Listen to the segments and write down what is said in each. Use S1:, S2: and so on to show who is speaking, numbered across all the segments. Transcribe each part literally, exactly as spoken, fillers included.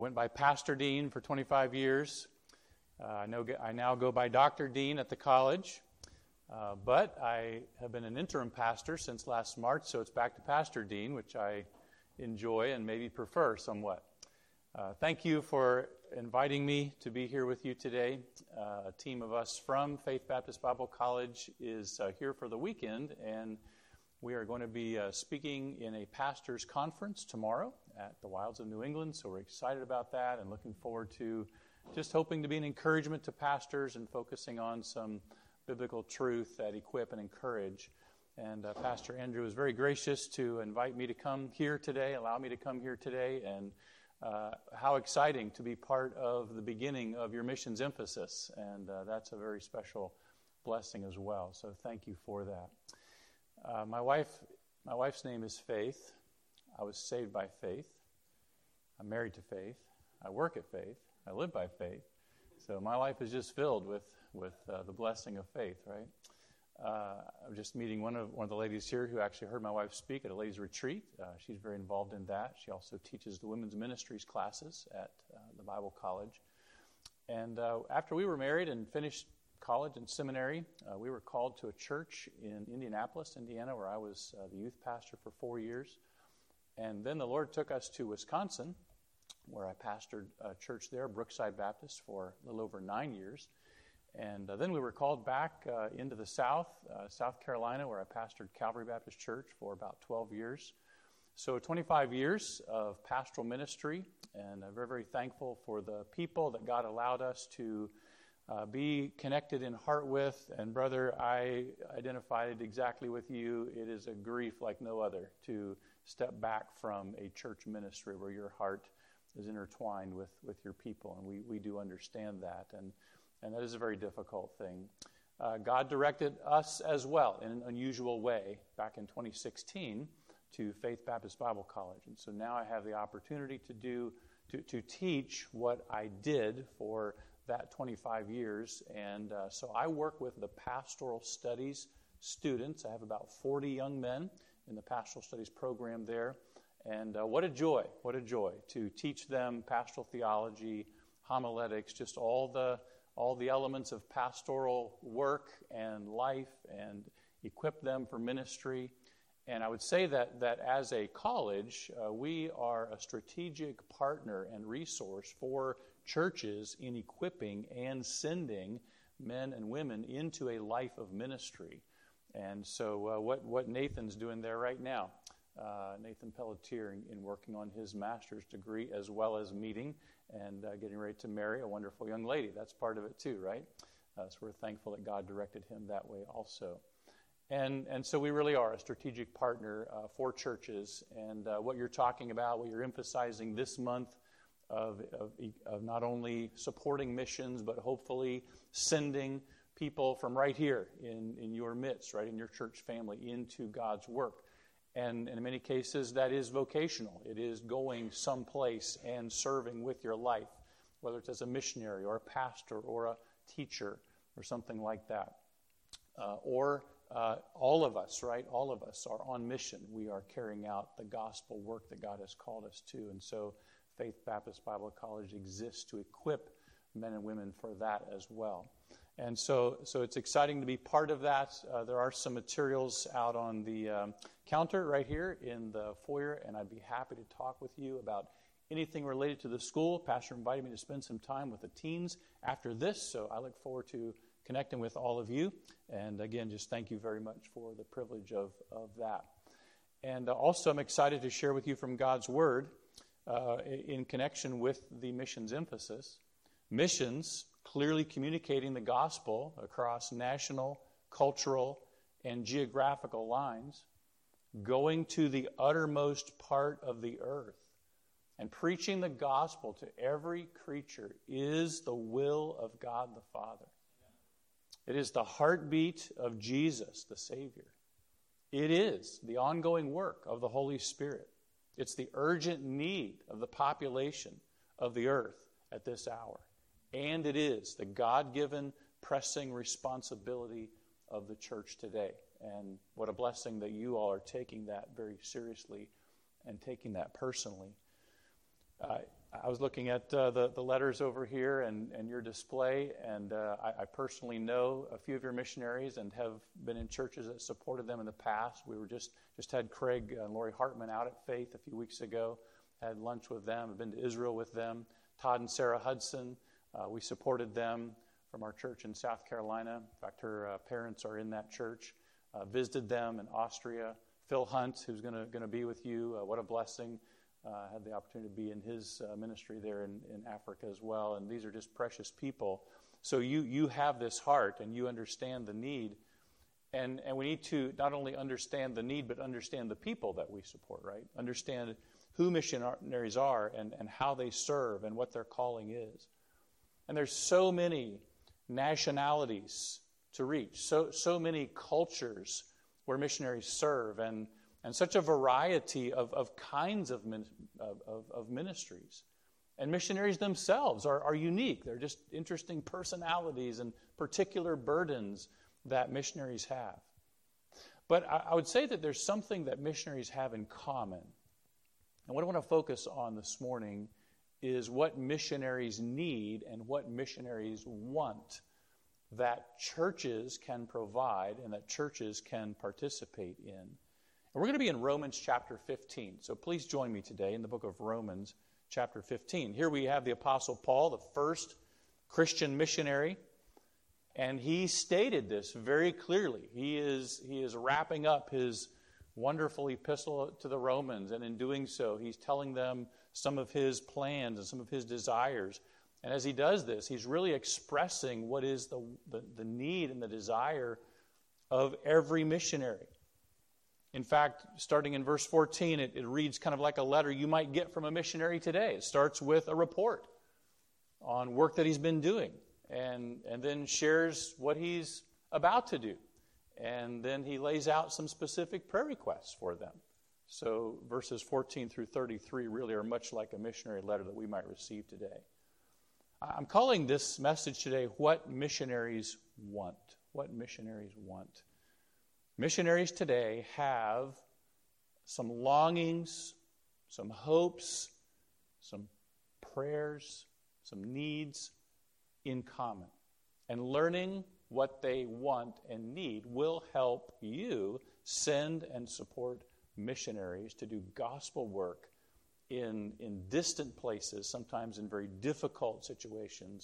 S1: Went by Pastor Dean for twenty-five years. Uh, I, know, I now go by Doctor Dean at the college. Uh, but I have been an interim pastor since last March, so it's back to Pastor Dean, which I enjoy and maybe prefer somewhat. Uh, thank you for inviting me to be here with you today. Uh, a team of us from Faith Baptist Bible College is uh, here for the weekend, and we are going to be uh, speaking in a pastor's conference tomorrow at the Wilds of New England, so we're excited about that and looking forward to just hoping to be an encouragement to pastors and focusing on some biblical truth that equip and encourage. And uh, Pastor Andrew was very gracious to invite me to come here today, allow me to come here today, and uh, how exciting to be part of the beginning of your missions emphasis. And uh, that's a very special blessing as well. So thank you for that. Uh, my wife, my wife's name is Faith. I was saved by faith. I'm married to faith. I work at faith. I live by faith. So my life is just filled with with uh, the blessing of faith, right? Uh, I was just meeting one of one of the ladies here who actually heard my wife speak at a ladies' retreat. Uh, she's very involved in that. She also teaches the women's ministries classes at uh, the Bible College. And uh, after we were married and finished college and seminary, uh, we were called to a church in Indianapolis, Indiana, where I was uh, the youth pastor for four years. And then the Lord took us to Wisconsin, where I pastored a church there, Brookside Baptist, for a little over nine years. And uh, then we were called back uh, into the South, uh, South Carolina, where I pastored Calvary Baptist Church for about twelve years. So twenty-five years of pastoral ministry, and I'm very, very thankful for the people that God allowed us to uh, be connected in heart with. And brother, I identified exactly with you. It is a grief like no other to step back from a church ministry where your heart is intertwined with, with your people, and we, we do understand that. And And that is a very difficult thing. Uh, God directed us as well in an unusual way back in twenty sixteen to Faith Baptist Bible College. And so now I have the opportunity to do to, to teach what I did for that twenty-five years. And uh, so I work with the pastoral studies students. I have about forty young men in the pastoral studies program there. And uh, what a joy, what a joy to teach them pastoral theology, homiletics, just all the all the elements of pastoral work and life, and equip them for ministry. And I would say that that as a college, uh, we are a strategic partner and resource for churches in equipping and sending men and women into a life of ministry. And so uh, what, what Nathan's doing there right now, uh, Nathan Pelletier, in, in working on his master's degree, as well as meeting and uh, getting ready to marry a wonderful young lady. That's part of it too, right? Uh, so we're thankful that God directed him that way also. And and so we really are a strategic partner uh, for churches. And uh, what you're talking about, what you're emphasizing this month of, of, of not only supporting missions, but hopefully sending people from right here in, in your midst, right, in your church family, into God's work. And in many cases, that is vocational. It is going someplace and serving with your life, whether it's as a missionary or a pastor or a teacher or something like that. Uh, or uh, all of us, right? All of us are on mission. We are carrying out the gospel work that God has called us to. And so Faith Baptist Bible College exists to equip men and women for that as well. And so so it's exciting to be part of that. Uh, there are some materials out on the um, counter right here in the foyer, and I'd be happy to talk with you about anything related to the school. Pastor invited me to spend some time with the teens after this, so I look forward to connecting with all of you. And again, just thank you very much for the privilege of, of that. And uh, also I'm excited to share with you from God's Word uh, in connection with the missions emphasis. Missions, clearly communicating the gospel across national, cultural, and geographical lines, going to the uttermost part of the earth and preaching the gospel to every creature is the will of God the Father. It is the heartbeat of Jesus, the Savior. It is the ongoing work of the Holy Spirit. It's the urgent need of the population of the earth at this hour. And it is the God-given pressing responsibility of the church today. And what a blessing that you all are taking that very seriously and taking that personally. Uh, I was looking at uh, the, the letters over here and, and your display, and uh, I, I personally know a few of your missionaries and have been in churches that supported them in the past. We were just, just had Craig and Lori Hartman out at Faith a few weeks ago, had lunch with them, have been to Israel with them. Todd and Sarah Hudson, uh, we supported them from our church in South Carolina. In fact, her uh, parents are in that church. Uh, visited them in Austria. Phil Hunt, who's going to going to be with you, uh, what a blessing. Uh, had the opportunity to be in his uh, ministry there in, in Africa as well. And these are just precious people. So you you have this heart and you understand the need. And, and we need to not only understand the need, but understand the people that we support, right? Understand who missionaries are and, and how they serve and what their calling is. And there's so many nationalities to reach, so so many cultures where missionaries serve, and and such a variety of, of kinds of, min, of, of ministries. And missionaries themselves are, are unique. They're just interesting personalities and particular burdens that missionaries have. But I, I would say that there's something that missionaries have in common. And what I want to focus on this morning is what missionaries need and what missionaries want that churches can provide and that churches can participate in. And we're going to be in Romans chapter fifteen. So please join me today in the book of Romans chapter fifteen. Here we have the Apostle Paul, the first Christian missionary, and he stated this very clearly. He is, he is wrapping up his wonderful epistle to the Romans, and in doing so, he's telling them some of his plans and some of his desires. And as he does this, he's really expressing what is the, the, the need and the desire of every missionary. In fact, starting in verse fourteen, it, it reads kind of like a letter you might get from a missionary today. It starts with a report on work that he's been doing, and, and then shares what he's about to do. And then he lays out some specific prayer requests for them. So verses fourteen through thirty-three really are much like a missionary letter that we might receive today. I'm calling this message today, What Missionaries Want. What missionaries want. Missionaries today have some longings, some hopes, some prayers, some needs in common. And learning what they want and need will help you send and support missionaries to do gospel work in, in distant places, sometimes in very difficult situations,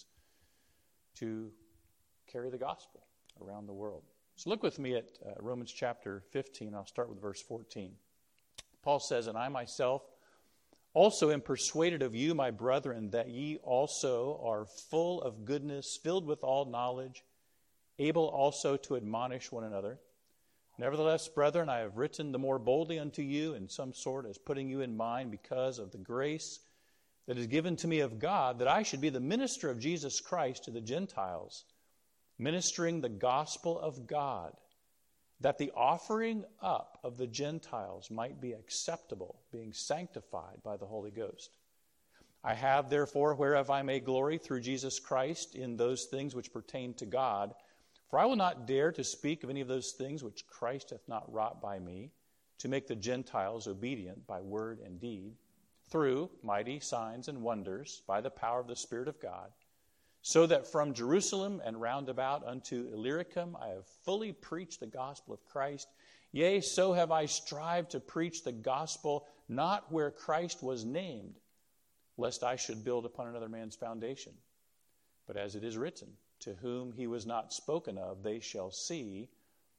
S1: to carry the gospel around the world. So look with me at uh, Romans chapter fifteen. I'll start with verse fourteen. Paul says, "And I myself also am persuaded of you, my brethren, that ye also are full of goodness, filled with all knowledge, able also to admonish one another. Nevertheless, brethren, I have written the more boldly unto you in some sort, as putting you in mind because of the grace that is given to me of God, that I should be the minister of Jesus Christ to the Gentiles, ministering the gospel of God, that the offering up of the Gentiles might be acceptable, being sanctified by the Holy Ghost. I have, therefore, whereof I may glory through Jesus Christ in those things which pertain to God. For I will not dare to speak of any of those things which Christ hath not wrought by me, to make the Gentiles obedient by word and deed, through mighty signs and wonders, by the power of the Spirit of God, so that from Jerusalem and round about unto Illyricum I have fully preached the gospel of Christ. Yea, so have I strived to preach the gospel not where Christ was named, lest I should build upon another man's foundation. But as it is written, to whom he was not spoken of, they shall see,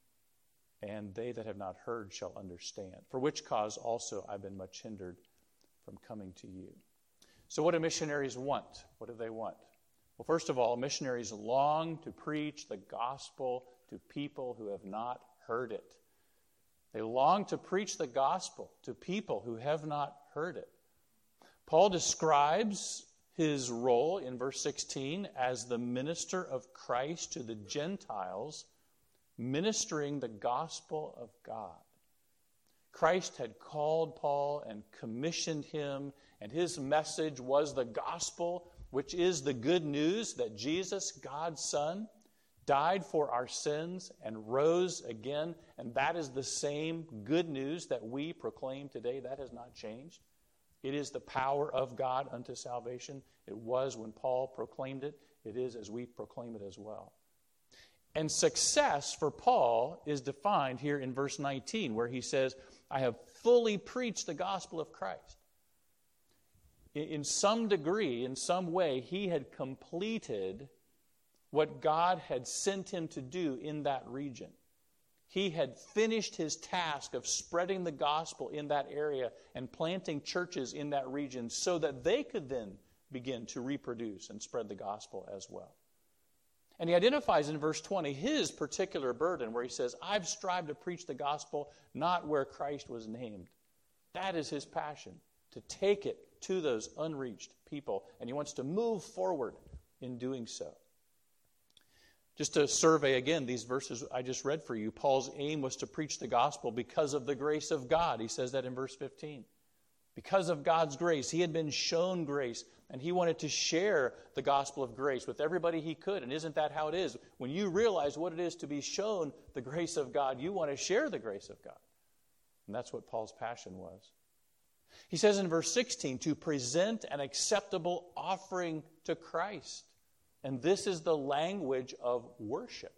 S1: and they that have not heard shall understand. For which cause also I've been much hindered from coming to you." So what do missionaries want? What do they want? Well, first of all, missionaries long to preach the gospel to people who have not heard it. They long to preach the gospel to people who have not heard it. Paul describes his role in verse sixteen as the minister of Christ to the Gentiles, ministering the gospel of God. Christ had called Paul and commissioned him, and his message was the gospel, which is the good news that Jesus, God's Son, died for our sins and rose again. And that is the same good news that we proclaim today. That has not changed. It is the power of God unto salvation. It was when Paul proclaimed it. It is as we proclaim it as well. And success for Paul is defined here in verse nineteen, where he says, I have fully preached the gospel of Christ. In some degree, in some way, he had completed what God had sent him to do in that region. He had finished his task of spreading the gospel in that area and planting churches in that region so that they could then begin to reproduce and spread the gospel as well. And he identifies in verse twenty his particular burden where he says, I've strived to preach the gospel not where Christ was named. That is his passion, to take it to those unreached people. And he wants to move forward in doing so. Just to survey again these verses I just read for you, Paul's aim was to preach the gospel because of the grace of God. He says that in verse fifteen. Because of God's grace, he had been shown grace, and he wanted to share the gospel of grace with everybody he could. And isn't that how it is? When you realize what it is to be shown the grace of God, you want to share the grace of God. And that's what Paul's passion was. He says in verse sixteen, to present an acceptable offering to Christ. And this is the language of worship.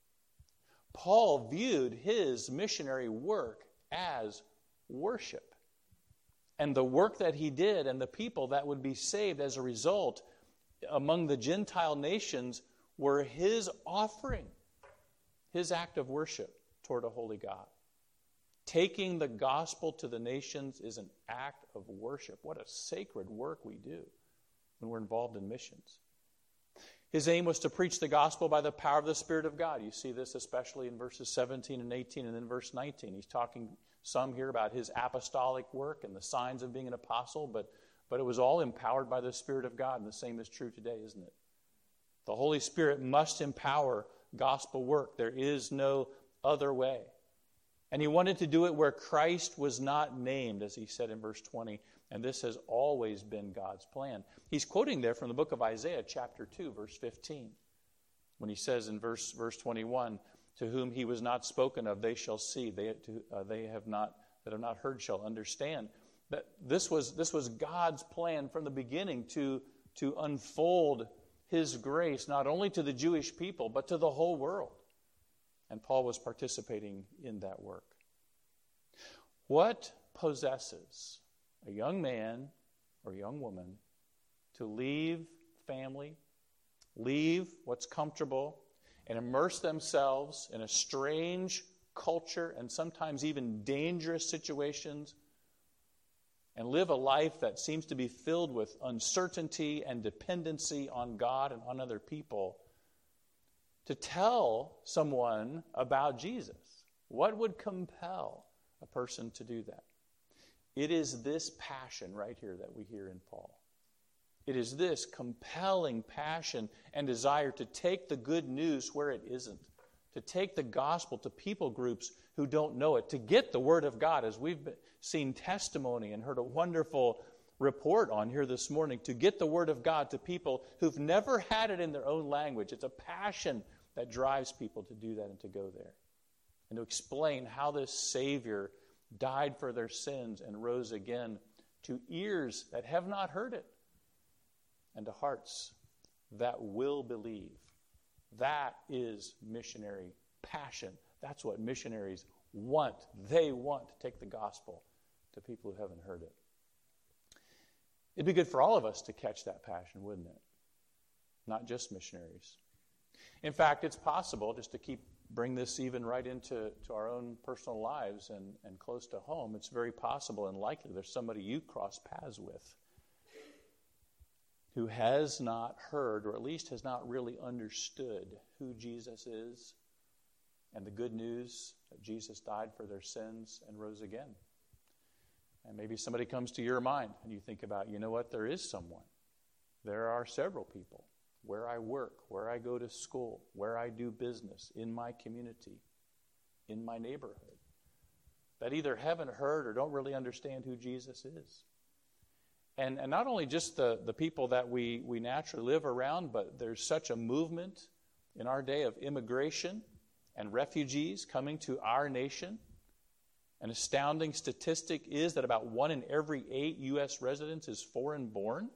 S1: Paul viewed his missionary work as worship. And the work that he did and the people that would be saved as a result among the Gentile nations were his offering, his act of worship toward a holy God. Taking the gospel to the nations is an act of worship. What a sacred work we do when we're involved in missions. His aim was to preach the gospel by the power of the Spirit of God. You see this especially in verses seventeen and eighteen, and then verse nineteen. He's talking some here about his apostolic work and the signs of being an apostle, but, but it was all empowered by the Spirit of God, and the same is true today, isn't it? The Holy Spirit must empower gospel work. There is no other way. And he wanted to do it where Christ was not named, as he said in verse twenty. And this has always been God's plan. He's quoting there from the book of Isaiah, chapter two, verse fifteen. When he says in verse, verse twenty-one, to whom he was not spoken of, they shall see. They, to, uh, they have not, that have not heard shall understand. That this was, this was God's plan from the beginning to, to unfold his grace, not only to the Jewish people, but to the whole world. And Paul was participating in that work. What possesses a young man or young woman to leave family, leave what's comfortable, and immerse themselves in a strange culture and sometimes even dangerous situations and live a life that seems to be filled with uncertainty and dependency on God and on other people, to tell someone about Jesus? What would compel a person to do that? It is this passion right here that we hear in Paul. It is this compelling passion and desire to take the good news where it isn't, to take the gospel to people groups who don't know it, to get the word of God, as we've seen testimony and heard a wonderful report on here this morning, to get the word of God to people who've never had it in their own language. It's a passion that drives people to do that and to go there, and to explain how this Savior died for their sins and rose again, to ears that have not heard it and to hearts that will believe. That is missionary passion. That's what missionaries want. They want to take the gospel to people who haven't heard it. It'd be good for all of us to catch that passion, wouldn't it? Not just missionaries. In fact, it's possible, just to keep bring this even right into to our own personal lives and, and close to home, it's very possible and likely there's somebody you cross paths with who has not heard, or at least has not really understood who Jesus is and the good news that Jesus died for their sins and rose again. And maybe somebody comes to your mind and you think about, you know what, there is someone. There are several people where I work, where I go to school, where I do business, in my community, in my neighborhood, that either haven't heard or don't really understand who Jesus is. And, and not only just the, the people that we, we naturally live around, but there's such a movement in our day of immigration and refugees coming to our nation. An astounding statistic is that about one in every eight U S residents is foreign-born.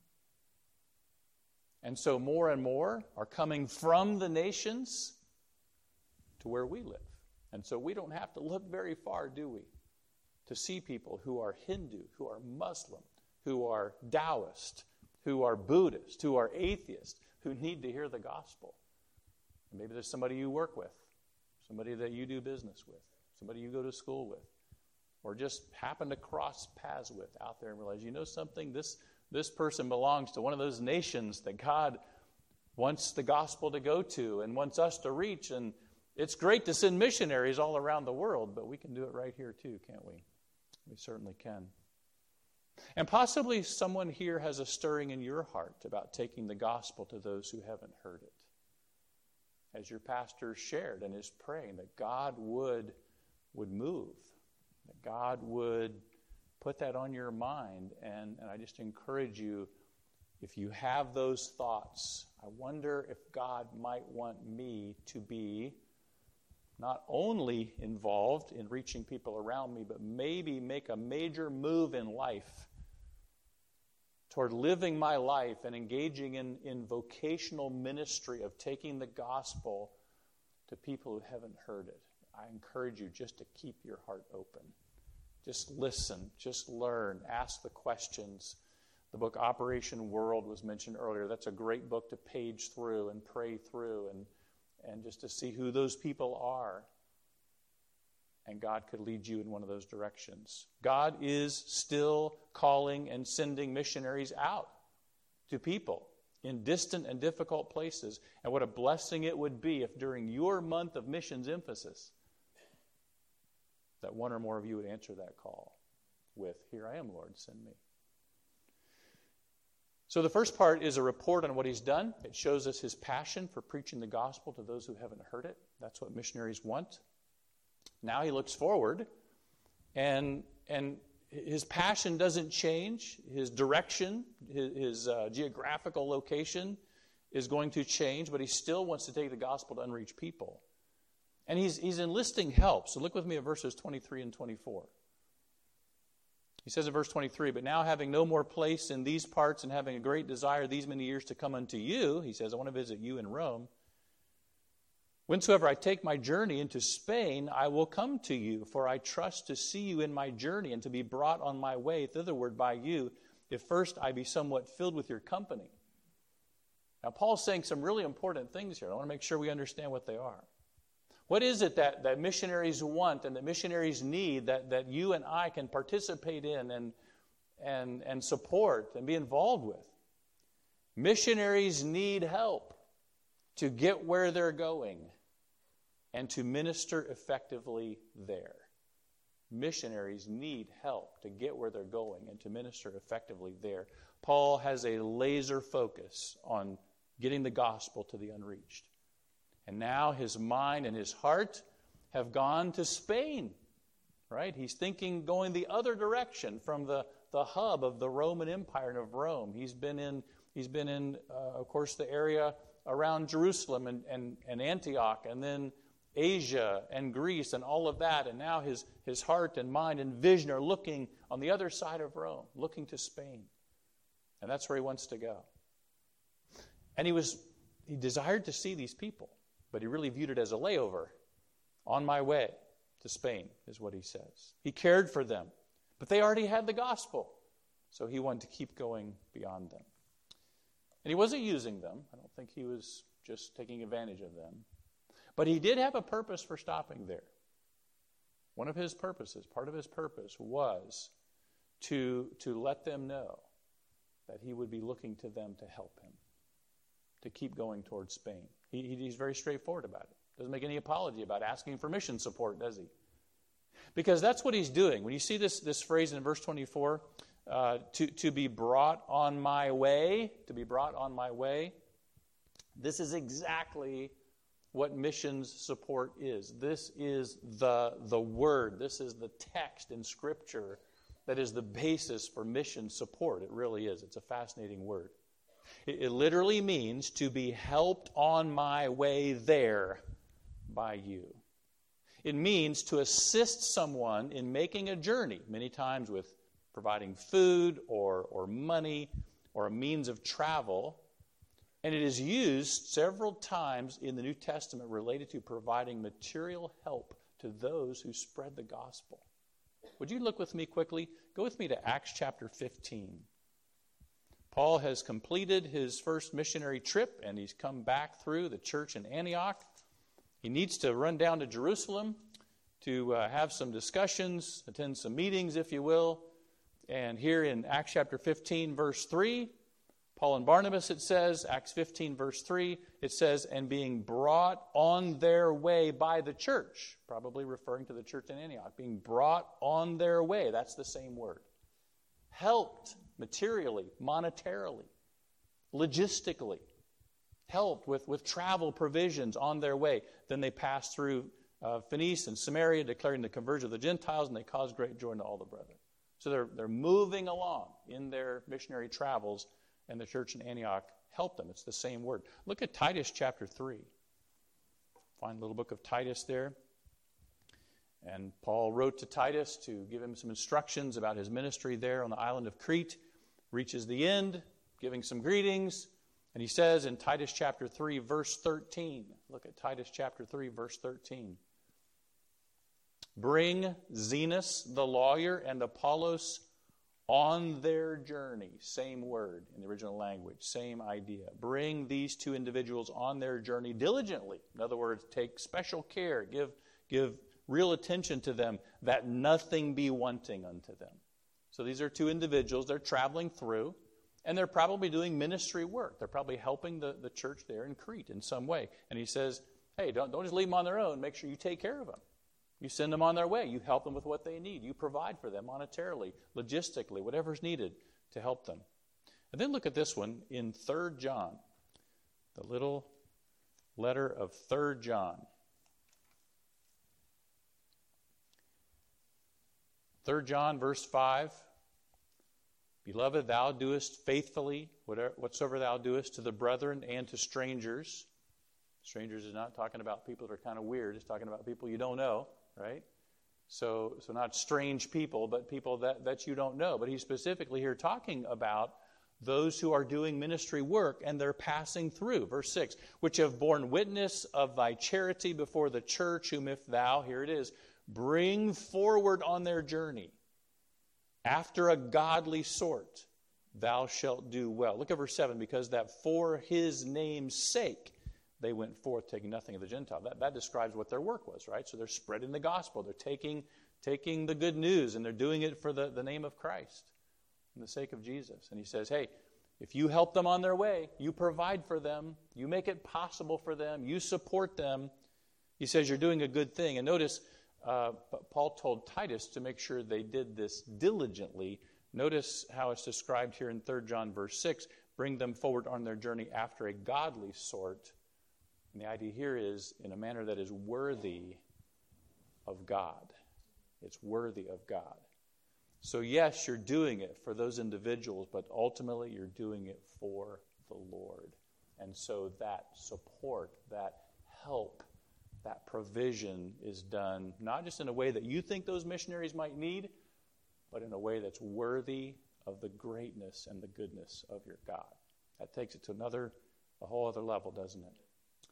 S1: And so more and more are coming from the nations to where we live. And so we don't have to look very far, do we, to see people who are Hindu, who are Muslim, who are Taoist, who are Buddhist, who are atheist, who need to hear the gospel. Maybe there's somebody you work with, somebody that you do business with, somebody you go to school with, or just happen to cross paths with out there and realize, you know something, this, this person belongs to one of those nations that God wants the gospel to go to and wants us to reach. And it's great to send missionaries all around the world, but we can do it right here too, can't we? We certainly can. And possibly someone here has a stirring in your heart about taking the gospel to those who haven't heard it. As your pastor shared and is praying that God would, would move, that God would put that on your mind. And, and I just encourage you, if you have those thoughts, I wonder if God might want me to be not only involved in reaching people around me, but maybe make a major move in life toward living my life and engaging in, in vocational ministry of taking the gospel to people who haven't heard it. I encourage you just to keep your heart open. Just listen, just learn, ask the questions. The book Operation World was mentioned earlier. That's a great book to page through and pray through and, and just to see who those people are. And God could lead you in one of those directions. God is still calling and sending missionaries out to people in distant and difficult places. And what a blessing it would be if during your month of missions emphasis, that one or more of you would answer that call with, "Here I am, Lord, send me." So the first part is a report on what he's done. It shows us his passion for preaching the gospel to those who haven't heard it. That's what missionaries want. Now he looks forward, and and his passion doesn't change. His direction, his, his uh, geographical location is going to change, but he still wants to take the gospel to unreached people. And he's, he's enlisting help. So look with me at verses twenty-three and twenty-four. He says in verse twenty-three, "But now having no more place in these parts and having a great desire these many years to come unto you," he says, "I want to visit you in Rome. Whensoever I take my journey into Spain, I will come to you, for I trust to see you in my journey and to be brought on my way thitherward by you, if first I be somewhat filled with your company." Now, Paul's saying some really important things here. I want to make sure we understand what they are. What is it that, that missionaries want and that missionaries need that, that you and I can participate in and, and, and support and be involved with? Missionaries need help to get where they're going and to minister effectively there. Missionaries need help to get where they're going and to minister effectively there. Paul has a laser focus on getting the gospel to the unreached. And now his mind and his heart have gone to Spain, right? He's thinking going the other direction from the, the hub of the Roman Empire and of Rome. He's been in, he's been in uh, of course, the area around Jerusalem and, and, and Antioch, and then Asia and Greece and all of that. And now his, his heart and mind and vision are looking on the other side of Rome, looking to Spain. And that's where he wants to go. And he was he desired to see these people, but he really viewed it as a layover. On my way to Spain is what he says. He cared for them, but they already had the gospel. So he wanted to keep going beyond them. And he wasn't using them. I don't think he was just taking advantage of them. But he did have a purpose for stopping there. One of his purposes, part of his purpose, was to, to let them know that he would be looking to them to help him, to keep going towards Spain. He, he's very straightforward about it. Doesn't make any apology about asking for mission support, does he? Because that's what he's doing. When you see this, this phrase in verse twenty-four, uh, to, to be brought on my way, to be brought on my way, this is exactly what missions support is. This is the, the word. This is the text in Scripture that is the basis for mission support. It really is. It's a fascinating word. It, it literally means to be helped on my way there by you. It means to assist someone in making a journey, many times with providing food or, or money or a means of travel. And it is used several times in the New Testament related to providing material help to those who spread the gospel. Would you look with me quickly? Go with me to Acts chapter fifteen. Paul has completed his first missionary trip, and he's come back through the church in Antioch. He needs to run down to Jerusalem to uh, have some discussions, attend some meetings, if you will. And here in Acts chapter fifteen, verse three, Paul and Barnabas, it says, Acts fifteen, verse three, it says, and being brought on their way by the church, probably referring to the church in Antioch, being brought on their way, that's the same word, helped materially, monetarily, logistically, helped with, with travel provisions on their way. Then they passed through uh, Phoenicia and Samaria, declaring the conversion of the Gentiles, and they caused great joy to all the brethren. So they're, they're moving along in their missionary travels, and the church in Antioch helped them. It's the same word. Look at Titus chapter three. Find the little book of Titus there. And Paul wrote to Titus to give him some instructions about his ministry there on the island of Crete. Reaches the end, giving some greetings. And he says in Titus chapter three, verse thirteen. Look at Titus chapter three, verse thirteen. Bring Zenas the lawyer and Apollos on their journey. Same word in the original language, same idea. Bring these two individuals on their journey diligently. In other words, take special care, give, give real attention to them, that nothing be wanting unto them. So these are two individuals, they're traveling through, and they're probably doing ministry work. They're probably helping the, the church there in Crete in some way. And he says, hey, don't, don't just leave them on their own. Make sure you take care of them. You send them on their way. You help them with what they need. You provide for them monetarily, logistically, whatever's needed to help them. And then look at this one in Third John, the little letter of Third John. Third John, verse five. Beloved, thou doest faithfully whatever, whatsoever thou doest to the brethren and to strangers. Strangers is not talking about people that are kind of weird. It's talking about people you don't know, right? So, so not strange people, but people that, that you don't know. But he's specifically here talking about those who are doing ministry work and they're passing through. Verse six, which have borne witness of thy charity before the church, whom if thou, here it is, bring forward on their journey after a godly sort, thou shalt do well. Look at verse seven, because that for his name's sake they went forth taking nothing of the Gentile. That, that describes what their work was, right? So they're spreading the gospel. They're taking, taking the good news, and they're doing it for the, the name of Christ and the sake of Jesus. And he says, hey, if you help them on their way, you provide for them, you make it possible for them, you support them, he says you're doing a good thing. And notice, uh, Paul told Titus to make sure they did this diligently. Notice how it's described here in Third John verse six, bring them forward on their journey after a godly sort. And the idea here is in a manner that is worthy of God. It's worthy of God. So yes, you're doing it for those individuals, but ultimately you're doing it for the Lord. And so that support, that help, that provision is done not just in a way that you think those missionaries might need, but in a way that's worthy of the greatness and the goodness of your God. That takes it to another, a whole other level, doesn't it?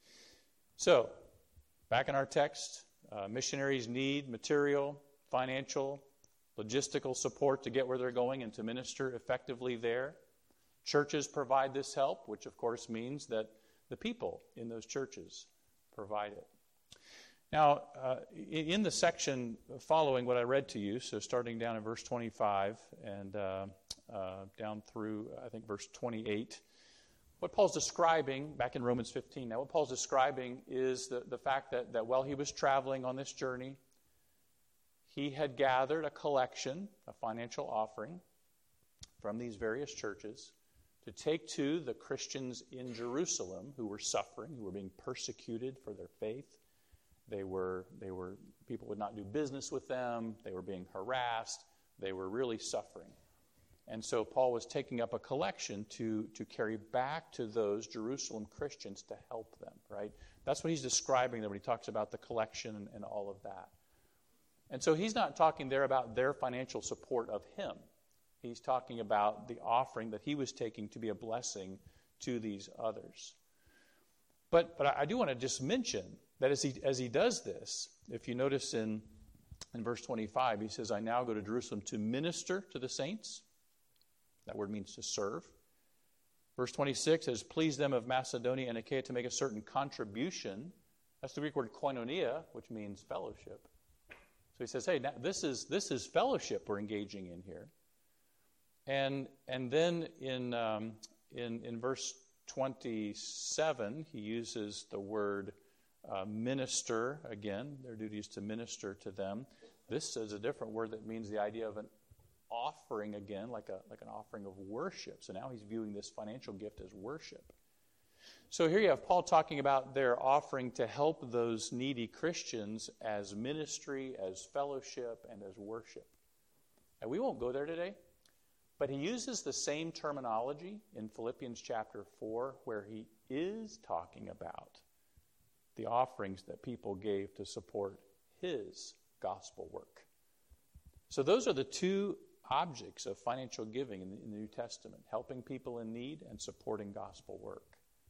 S1: So, back in our text, uh, missionaries need material, financial, logistical support to get where they're going and to minister effectively there. Churches provide this help, which of course means that the people in those churches provide it. Now, uh, in the section following what I read to you, so starting down in verse twenty-five and uh, uh, down through, I think, verse twenty-eight, what Paul's describing, back in Romans fifteen now, what Paul's describing is the, the fact that, that while he was traveling on this journey, he had gathered a collection, a financial offering from these various churches to take to the Christians in Jerusalem who were suffering, who were being persecuted for their faith. They were, they were, people would not do business with them. They were being harassed. They were really suffering. And so Paul was taking up a collection to, to carry back to those Jerusalem Christians to help them, right? That's what he's describing there when he talks about the collection and, and all of that. And so he's not talking there about their financial support of him. He's talking about the offering that he was taking to be a blessing to these others. But but I do want to just mention that as he as he does this, if you notice in, in verse twenty-five, he says, I now go to Jerusalem to minister to the saints. That word means to serve. Verse twenty-six says, please them of Macedonia and Achaia to make a certain contribution. That's the Greek word koinonia, which means fellowship. So he says, hey, now this is this is fellowship we're engaging in here. And and then in um, in in verse twenty-seven, he uses the word uh, minister again. Their duty is to minister to them. This is a different word that means the idea of an offering again, like a like an offering of worship. So now he's viewing this financial gift as worship. So here you have Paul talking about their offering to help those needy Christians as ministry, as fellowship, and as worship. And we won't go there today. But he uses the same terminology in Philippians chapter four, where he is talking about the offerings that people gave to support his gospel work. So those are the two objects of financial giving in the, in the New Testament, helping people in need and supporting gospel work.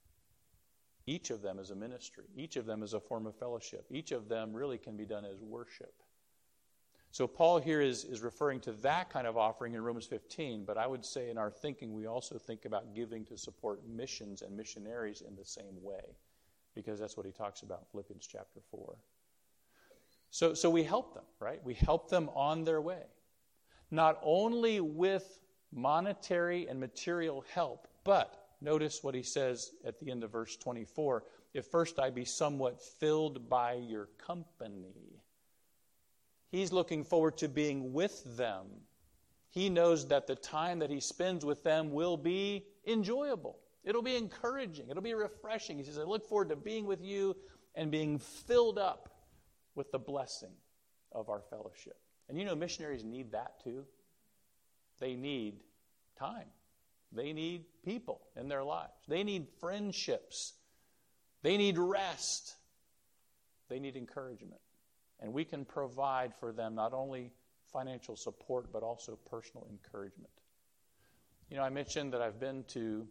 S1: Each of them is a ministry. Each of them is a form of fellowship. Each of them really can be done as worship. So Paul here is, is referring to that kind of offering in Romans fifteen, but I would say in our thinking we also think about giving to support missions and missionaries in the same way, because that's what he talks about in Philippians chapter four. So, so we help them, right? We help them on their way, not only with monetary and material help, but notice what he says at the end of verse twenty-four, if first I be somewhat filled by your company. He's looking forward to being with them. He knows that the time that he spends with them will be enjoyable. It'll be encouraging. It'll be refreshing. He says, I look forward to being with you and being filled up with the blessing of our fellowship. And you know, missionaries need that too. They need time. They need people in their lives. They need friendships. They need rest. They need encouragement. And we can provide for them not only financial support, but also personal encouragement. You know, I mentioned that I've been to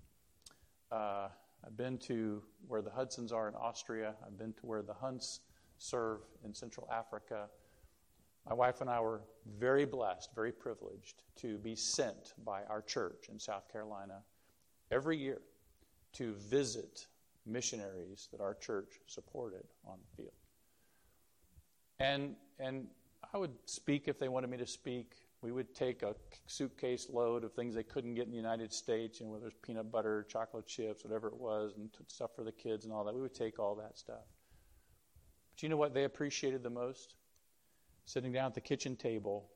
S1: uh, I've been to where the Hudsons are in Austria. I've been to where the Hunts serve in Central Africa. My wife and I were very blessed, very privileged to be sent by our church in South Carolina every year to visit missionaries that our church supported on the field. And and I would speak if they wanted me to speak. We would take a suitcase load of things they couldn't get in the United States, you know, whether it's peanut butter, chocolate chips, whatever it was, and stuff for the kids and all that. We would take all that stuff. But you know what they appreciated the most? Sitting down at the kitchen table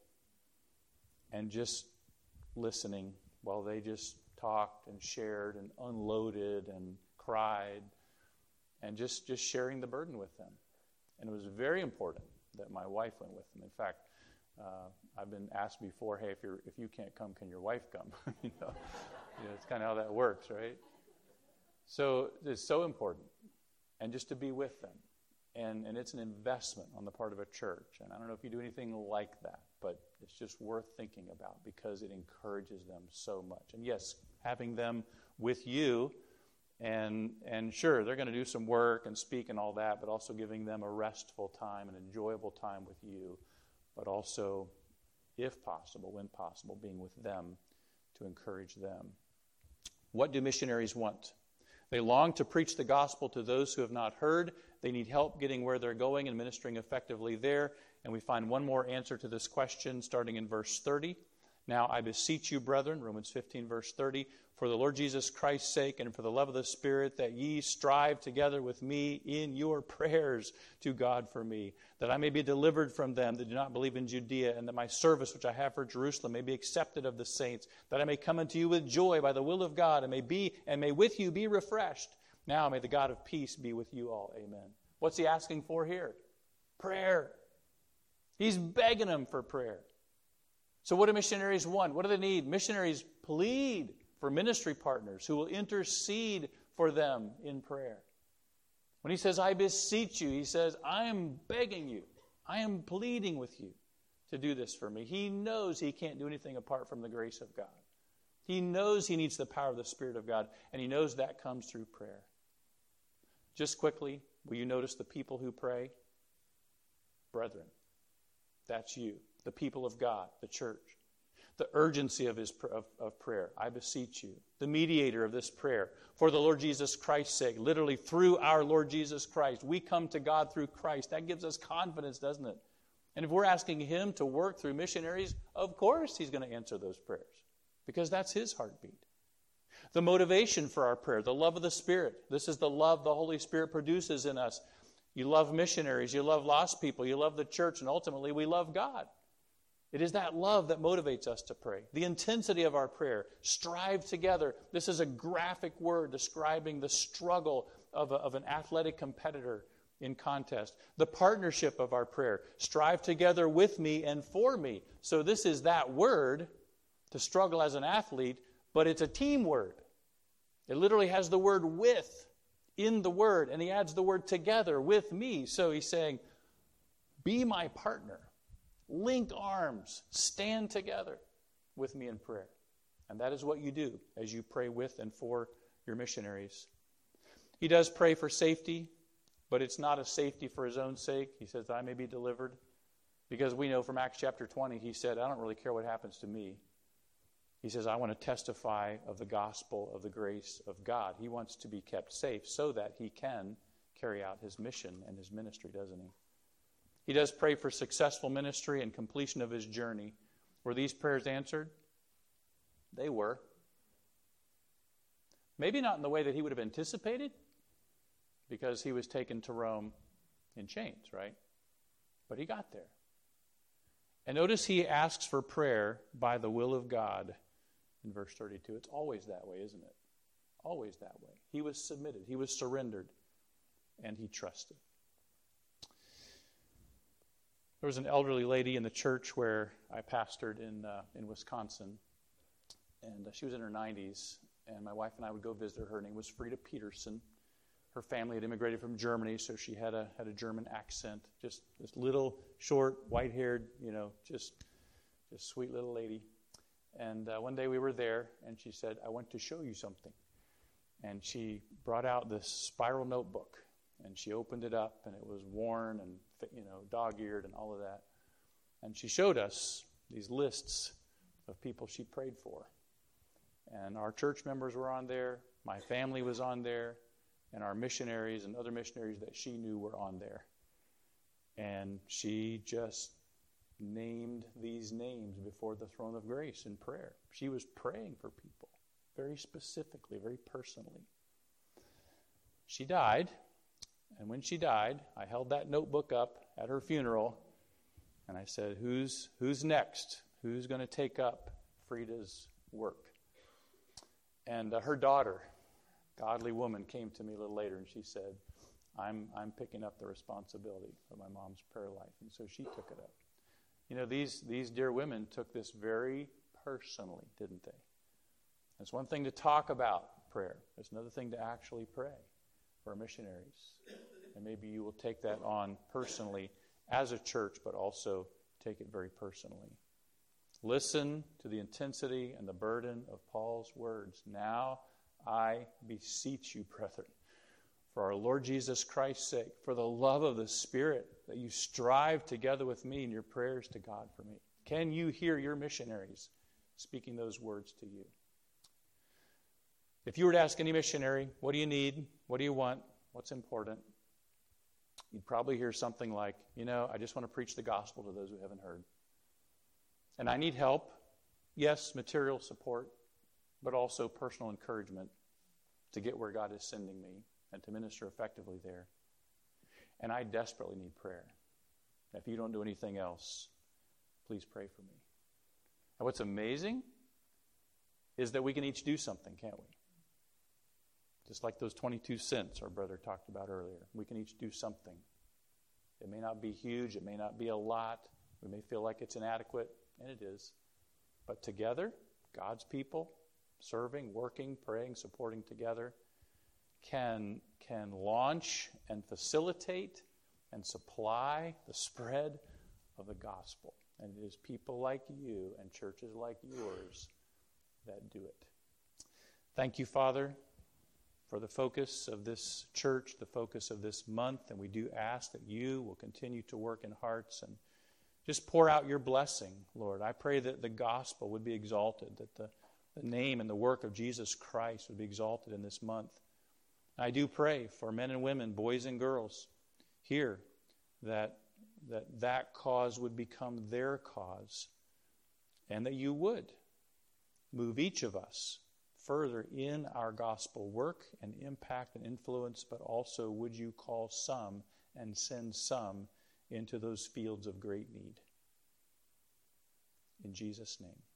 S1: and just listening while they just talked and shared and unloaded and cried and just, just sharing the burden with them. And it was very important that my wife went with them. In fact, uh, I've been asked before, hey, if you're if you can't come, can your wife come? you know, you know, it's kind of how that works, right? So it's so important, and just to be with them, and and it's an investment on the part of a church. And I don't know if you do anything like that, but it's just worth thinking about because it encourages them so much. And yes, having them with you. And and sure, they're going to do some work and speak and all that, but also giving them a restful time, an enjoyable time with you, but also, if possible, when possible, being with them to encourage them. What do missionaries want? They long to preach the gospel to those who have not heard. They need help getting where they're going and ministering effectively there. And we find one more answer to this question starting in verse thirty. Now I beseech you, brethren, Romans fifteen, verse thirty, for the Lord Jesus Christ's sake and for the love of the Spirit, that ye strive together with me in your prayers to God for me, that I may be delivered from them that do not believe in Judea, and that my service which I have for Jerusalem may be accepted of the saints, that I may come unto you with joy by the will of God, and may be and may with you be refreshed. Now may the God of peace be with you all. Amen. What's he asking for here? Prayer. He's begging them for prayer. So what do missionaries want? What do they need? Missionaries plead for ministry partners who will intercede for them in prayer. When he says, I beseech you, he says, I am begging you. I am pleading with you to do this for me. He knows he can't do anything apart from the grace of God. He knows he needs the power of the Spirit of God, and he knows that comes through prayer. Just quickly, will you notice the people who pray? Brethren. That's you, the people of God, the church. The urgency of his of, of prayer. I beseech you. The mediator of this prayer. For the Lord Jesus Christ's sake. Literally, through our Lord Jesus Christ. We come to God through Christ. That gives us confidence, doesn't it? And if we're asking him to work through missionaries, of course he's going to answer those prayers. Because that's his heartbeat. The motivation for our prayer. The love of the Spirit. This is the love the Holy Spirit produces in us. You love missionaries. You love lost people. You love the church. And ultimately, we love God. It is that love that motivates us to pray. The intensity of our prayer. Strive together. This is a graphic word describing the struggle of, a, of an athletic competitor in contest. The partnership of our prayer. Strive together with me and for me. So this is that word to struggle as an athlete, but it's a team word. It literally has the word with in the word, and he adds the word together with me. So he's saying, be my partner. Link arms. Stand together with me in prayer. And that is what you do as you pray with and for your missionaries. He does pray for safety, but it's not a safety for his own sake. He says, I may be delivered. Because we know from Acts chapter twenty, he said, I don't really care what happens to me. He says, I want to testify of the gospel of the grace of God. He wants to be kept safe so that he can carry out his mission and his ministry, doesn't he? He does pray for successful ministry and completion of his journey. Were these prayers answered? They were. Maybe not in the way that he would have anticipated, because he was taken to Rome in chains, right? But he got there. And notice he asks for prayer by the will of God in verse thirty-two. It's always that way, isn't it? Always that way. He was submitted. He was surrendered. And he trusted. There was an elderly lady in the church where I pastored in uh, in Wisconsin. And uh, she was in her nineties. And my wife and I would go visit her. Her name was Frida Peterson. Her family had immigrated from Germany, so she had a had a German accent. Just this little, short, white-haired, you know, just just sweet little lady. And uh, one day we were there, and she said, I want to show you something. And she brought out this spiral notebook, and she opened it up, and it was worn and, you know, dog-eared and all of that. And she showed us these lists of people she prayed for. And our church members were on there. My family was on there. And our missionaries and other missionaries that she knew were on there. And she just named these names before the throne of grace in prayer. She was praying for people very specifically, very personally. She died, and when she died, I held that notebook up at her funeral, and I said, who's, who's next? Who's going to take up Frida's work? And uh, her daughter, godly woman, came to me a little later, and she said, I'm I'm picking up the responsibility of my mom's prayer life. And so she took it up. You know, these these dear women took this very personally, didn't they? It's one thing to talk about prayer. It's another thing to actually pray for our missionaries. And maybe you will take that on personally as a church, but also take it very personally. Listen to the intensity and the burden of Paul's words. Now I beseech you, brethren, for our Lord Jesus Christ's sake, for the love of the Spirit, that you strive together with me in your prayers to God for me. Can you hear your missionaries speaking those words to you? If you were to ask any missionary, what do you need? What do you want? What's important? You'd probably hear something like, you know, I just want to preach the gospel to those who haven't heard. And I need help. Yes, material support, but also personal encouragement to get where God is sending me and to minister effectively there. And I desperately need prayer. If you don't do anything else, please pray for me. And what's amazing is that we can each do something, can't we? Just like those twenty-two cents our brother talked about earlier. We can each do something. It may not be huge. It may not be a lot. We may feel like it's inadequate, and it is. But together, God's people, serving, working, praying, supporting together, can, can launch and facilitate and supply the spread of the gospel. And it is people like you and churches like yours that do it. Thank you, Father, for the focus of this church, the focus of this month. And we do ask that you will continue to work in hearts and just pour out your blessing, Lord. I pray that the gospel would be exalted, that the, the name and the work of Jesus Christ would be exalted in this month. I do pray for men and women, boys and girls here, that that that cause would become their cause, and that you would move each of us further in our gospel work and impact and influence, but also would you call some and send some into those fields of great need. In Jesus' name.